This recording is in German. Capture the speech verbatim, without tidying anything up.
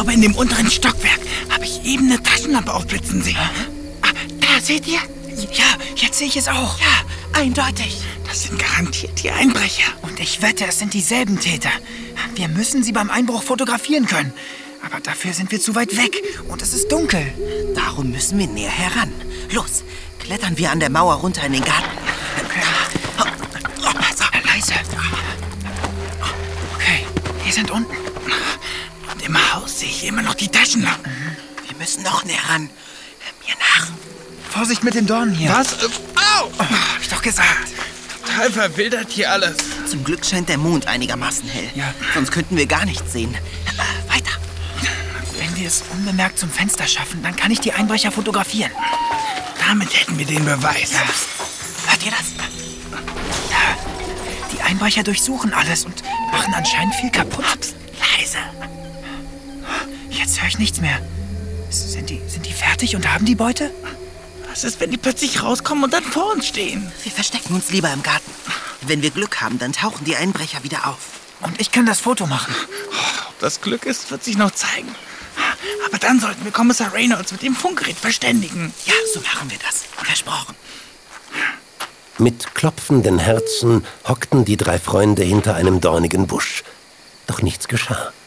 glaube, in dem unteren Stockwerk habe ich eben eine Taschenlampe aufblitzen sehen. Ah, da, seht ihr? Ja, jetzt sehe ich es auch. Ja, eindeutig. Das sind garantiert die Einbrecher. Und ich wette, es sind dieselben Täter. Wir müssen sie beim Einbruch fotografieren können. Aber dafür sind wir zu weit weg und es ist dunkel. Darum müssen wir näher heran. Los, klettern wir an der Mauer runter in den Garten. Okay. So, leise. Okay, wir sind unten. Und im Haus sehe ich immer noch die Taschenlampen. Wir müssen noch näher ran. Mir nach. Vorsicht mit den Dornen hier. Was? Au! Oh, hab ich doch gesagt. Total verwildert hier alles. Zum Glück scheint der Mond einigermaßen hell. Ja. Sonst könnten wir gar nichts sehen. Weiter. Wenn wir es unbemerkt zum Fenster schaffen, dann kann ich die Einbrecher fotografieren. Damit hätten wir den Beweis. Ja. Hört ihr das? Ja. Die Einbrecher durchsuchen alles und machen anscheinend viel kaputt. Ups, leise. Jetzt höre ich nichts mehr. Sind die, sind die fertig und haben die Beute? Was ist, wenn die plötzlich rauskommen und dann vor uns stehen? Wir verstecken uns lieber im Garten. Wenn wir Glück haben, dann tauchen die Einbrecher wieder auf. Und ich kann das Foto machen. Ob das Glück ist, wird sich noch zeigen. Aber dann sollten wir Kommissar Reynolds mit dem Funkgerät verständigen. Ja, so machen wir das. Versprochen. Mit klopfenden Herzen hockten die drei Freunde hinter einem dornigen Busch. Doch nichts geschah.